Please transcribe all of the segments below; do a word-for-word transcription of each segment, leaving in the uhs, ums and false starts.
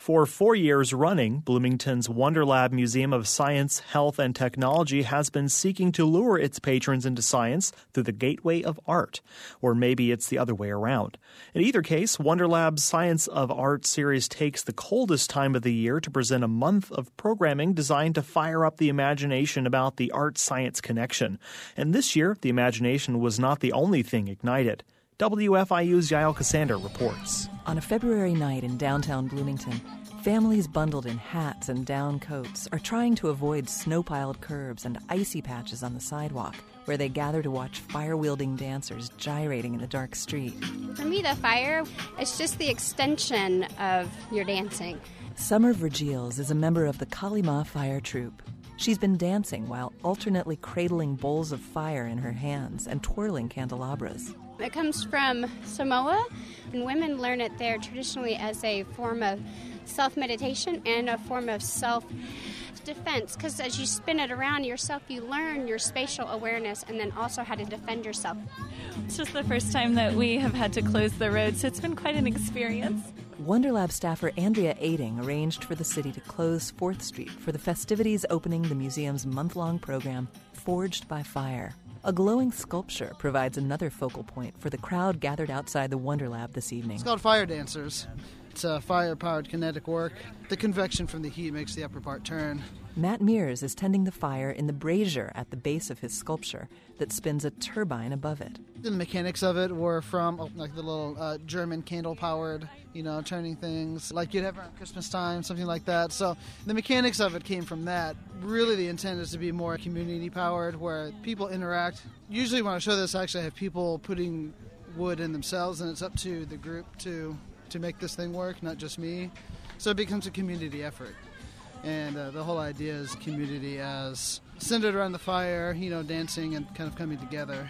For four years running, Bloomington's WonderLab Museum of Science, Health, and Technology has been seeking to lure its patrons into science through the gateway of art. Or maybe it's the other way around. In either case, WonderLab's Science of Art series takes the coldest time of the year to present a month of programming designed to fire up the imagination about the art-science connection. And this year, the imagination was not the only thing ignited. W F I U's Yael Cassander reports. On a February night in downtown Bloomington, families bundled in hats and down coats are trying to avoid snow-piled curbs and icy patches on the sidewalk, where they gather to watch fire-wielding dancers gyrating in the dark street. For me, the fire is just the extension of your dancing. Summer Vergils is a member of the Kalima Fire Troupe. She's been dancing while alternately cradling bowls of fire in her hands and twirling candelabras. It comes from Samoa, and women learn it there traditionally as a form of self-meditation and a form of self-defense, because as you spin it around yourself, you learn your spatial awareness and then also how to defend yourself. It's just the first time that we have had to close the road, so it's been quite an experience. WonderLab staffer Andrea Aiding arranged for the city to close fourth Street for the festivities opening the museum's month-long program, Forged by Fire. A glowing sculpture provides another focal point for the crowd gathered outside the WonderLab this evening. It's called Fire Dancers. It's a fire-powered kinetic work. The convection from the heat makes the upper part turn. Matt Mears is tending the fire in the brazier at the base of his sculpture that spins a turbine above it. The mechanics of it were from oh, like the little uh, German candle-powered, you know, turning things like you'd have around Christmas time, something like that. So the mechanics of it came from that. Really the intent is to be more community-powered where people interact. Usually when I show this, I actually have people putting wood in themselves, and it's up to the group to, to make this thing work, not just me. So it becomes a community effort. And uh, the whole idea is community as centered around the fire, you know, dancing and kind of coming together.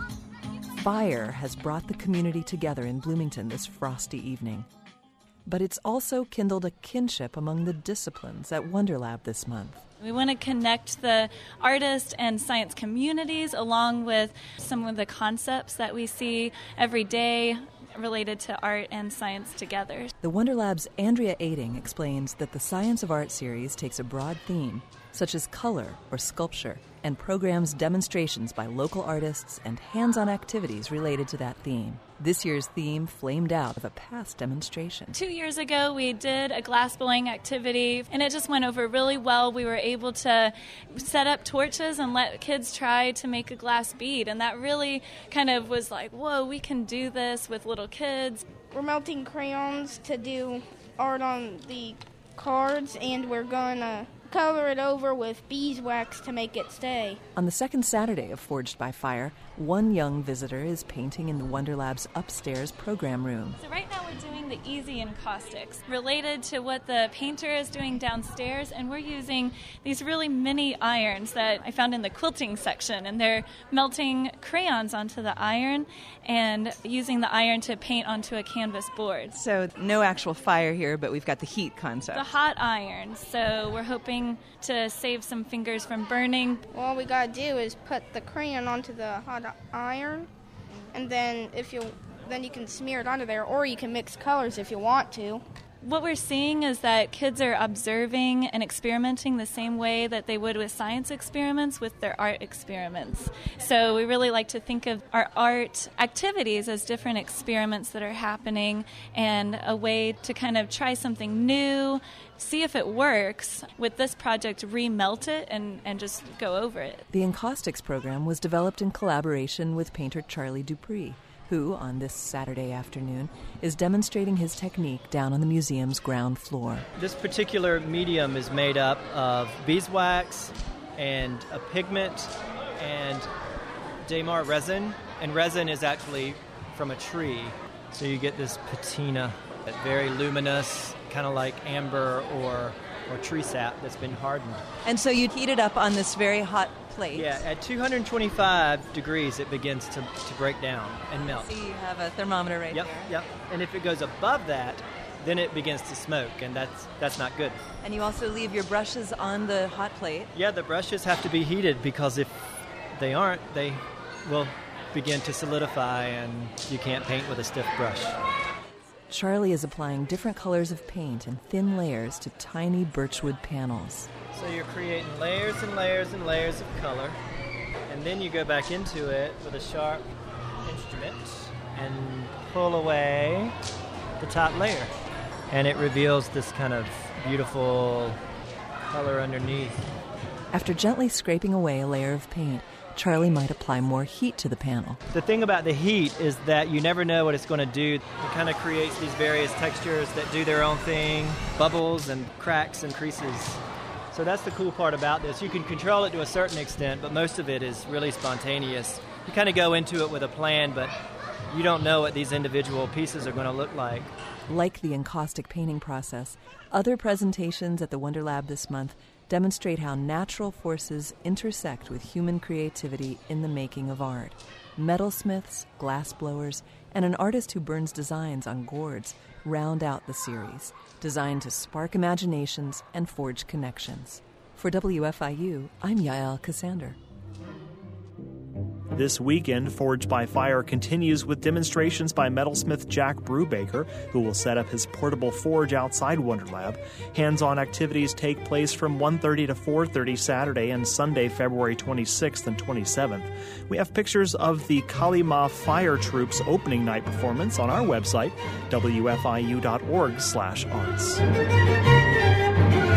Fire has brought the community together in Bloomington this frosty evening. But it's also kindled a kinship among the disciplines at WonderLab this month. We want to connect the artist and science communities along with some of the concepts that we see every day related to art and science together. The WonderLab's Andrea Aiding explains that the Science of Art series takes a broad theme, such as color or sculpture, and programs demonstrations by local artists and hands-on activities related to that theme. This year's theme flamed out of a past demonstration. Two years ago, we did a glass blowing activity, and it just went over really well. We were able to set up torches and let kids try to make a glass bead, and that really kind of was like, whoa, we can do this with little kids. We're melting crayons to do art on the cards, and we're going to color it over with beeswax to make it stay. On the second Saturday of Forged by Fire, one young visitor is painting in the WonderLab's upstairs program room. So right now we're doing the easy encaustics related to what the painter is doing downstairs, and we're using these really mini irons that I found in the quilting section, and they're melting crayons onto the iron and using the iron to paint onto a canvas board. So no actual fire here, but we've got the heat concept. The hot iron, so we're hoping to save some fingers from burning. All we gotta do is put the crayon onto the hot iron, and then if you then you can smear it onto there, or you can mix colors if you want to. What we're seeing is that kids are observing and experimenting the same way that they would with science experiments with their art experiments. So we really like to think of our art activities as different experiments that are happening and a way to kind of try something new, see if it works. With this project, remelt it and, and just go over it. The Encaustics program was developed in collaboration with painter Charlie Dupree, who, on this Saturday afternoon, is demonstrating his technique down on the museum's ground floor. This particular medium is made up of beeswax and a pigment and Damar resin, and resin is actually from a tree. So you get this patina, very luminous, kind of like amber or, or tree sap that's been hardened. And so you'd heat it up on this very hot plate. Yeah, at two hundred twenty-five degrees it begins to, to break down and melt. So you have a thermometer right yep, there. Yep, and if it goes above that, then it begins to smoke, and that's that's not good. And you also leave your brushes on the hot plate. Yeah, the brushes have to be heated because if they aren't, they will begin to solidify, and you can't paint with a stiff brush. Charlie is applying different colors of paint in thin layers to tiny birchwood panels. So you're creating layers and layers and layers of color, and then you go back into it with a sharp instrument and pull away the top layer. And it reveals this kind of beautiful color underneath. After gently scraping away a layer of paint, Charlie might apply more heat to the panel. The thing about the heat is that you never know what it's going to do. It kind of creates these various textures that do their own thing, bubbles and cracks and creases. So that's the cool part about this. You can control it to a certain extent, but most of it is really spontaneous. You kind of go into it with a plan, but you don't know what these individual pieces are going to look like. Like the encaustic painting process, other presentations at the Wonder Lab this month demonstrate how natural forces intersect with human creativity in the making of art. Metalsmiths, glassblowers, and an artist who burns designs on gourds round out the series, designed to spark imaginations and forge connections. For W F I U, I'm Yael Cassander. This weekend, Forged by Fire continues with demonstrations by metalsmith Jack Brubaker, who will set up his portable forge outside Wonder Lab. Hands-on activities take place from one thirty to four thirty Saturday and Sunday, February twenty-sixth and twenty-seventh. We have pictures of the Kalima Fire Troops opening night performance on our website, W F I U dot org slash arts.